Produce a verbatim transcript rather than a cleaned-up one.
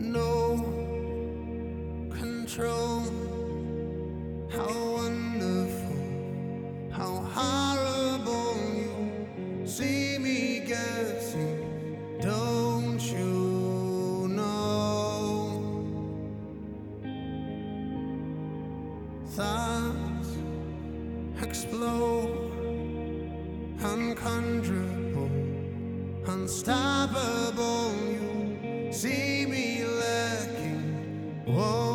no control. How wonderful, how horrible you see me getting. Don't you know? Thoughts explode, uncontrollable, unstoppable. You see me lacking. Whoa.